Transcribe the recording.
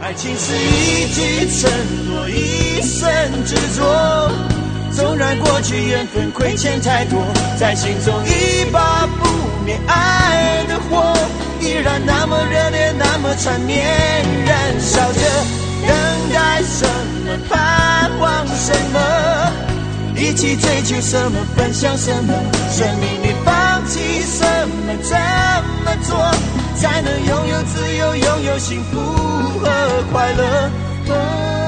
爱情是一句承诺，一生执着。纵然过去缘分亏欠太多，在心中一把不灭爱的火，依然那么热烈，那么缠绵，燃烧着。等待什么，盼望什么，一起追求什么，分享什么，生命里放弃什么，怎么做才能拥有自由，拥有幸福和快乐。